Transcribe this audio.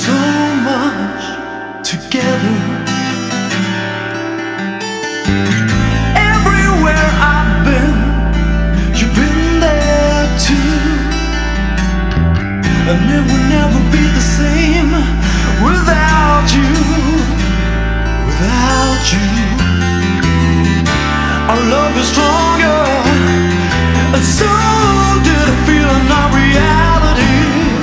so much together. Everywhere I've been, you've been there too. And it would never be the same without you, without you. Our love is stronger, and so